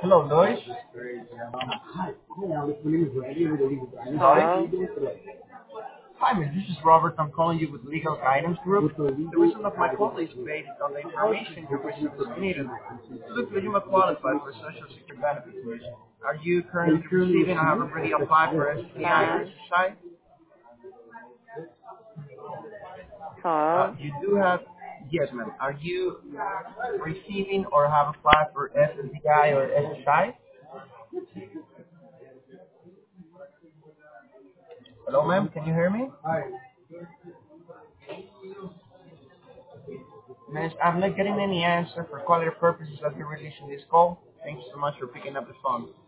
Hello, Lois. Hello? Lois? Hi, miss. This is Robert. I'm calling you with Legal Guidance Group. The reason of my call is based on the information you recently submitted. It looks like you might qualify for Social Security benefits, miss. Are you currently receiving or have already applied for SSI or Hi. SSI? Hello? You do have, yes, ma'am. Are you receiving or have applied for SSI or SSI? Hello, ma'am. Can you hear me? Miss, I'm not getting any answer for quality purposes of you releasing this call. Thank you so much for picking up the phone.